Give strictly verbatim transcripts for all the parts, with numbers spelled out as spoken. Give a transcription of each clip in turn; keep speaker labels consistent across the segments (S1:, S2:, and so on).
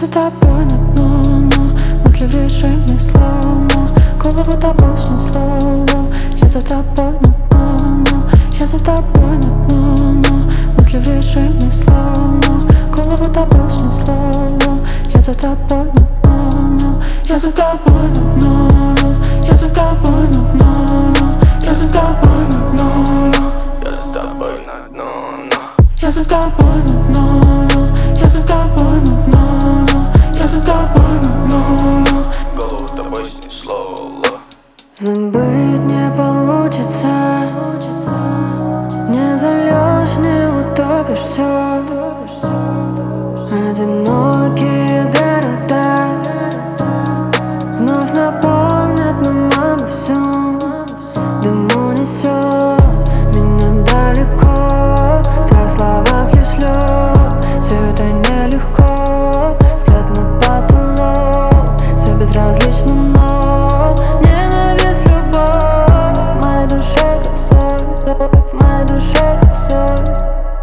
S1: за тобой на дно, но мысли в режиме слоумо. Голову тобой снесло. Я за тобой на дно, но я за тобой на дно, но мысли в режиме слоумо. Голову тобой снесло. Я за тобой на дно, но я за тобой на дно, но я за тобой на дно, но я за тобой на дно, но
S2: я за тобой на дно, но
S1: я за тобой на дно, но я за тобой на дно, но я за тобой на дно, но
S2: голову тобой снесло.
S1: Забыть не получится, не зальешь, не утопишь все. Одинокие города вновь напомнят нам обо всем. Дым унесет меня далеко, в твоих словах лишь лед. Все это нелегко, взгляд на потолок, все безразлично, но ненависть, любовь в моей душе как соль, в моей душе как соль.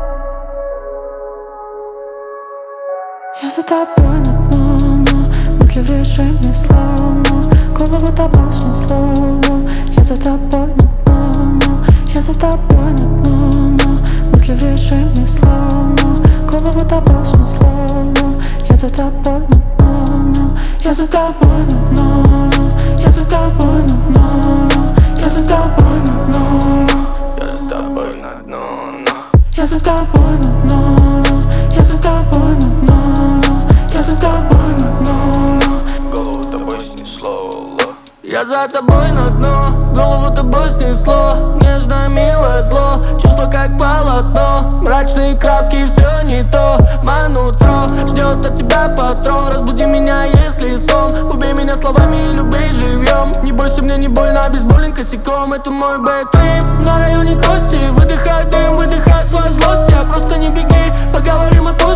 S1: Я за тобой на дно, но мысли в режиме слоумо. Голову тобой снесло. Я за тобой на дно, но я за тобой на дно, но мысли в режиме слоумо. Голову тобой снесло. Я за тобой на дно, но я за тобой на дно, но я за тобой на дно, но я за тобой на дно, но
S2: Я за тобой на дно, но
S1: я за тобой на дно, но я за тобой на дно, но я за тобой на дно, но
S2: голову тобой снесло.
S3: Я за тобой на дно, голову тобой снесло. Нежное, милое зло, чувство как полотно. Мрачные краски, все не то. Мое нутро ждет от тебя патрон. Разбуди меня, если сон. Убей меня словами, любви живьем. Не бойся, мне не больно, бейсбольным косяком. Это мой бэк-трип на районе Кости. Выдыхай дым, выдыхай свою злость. Я просто не беги, поговорим о том.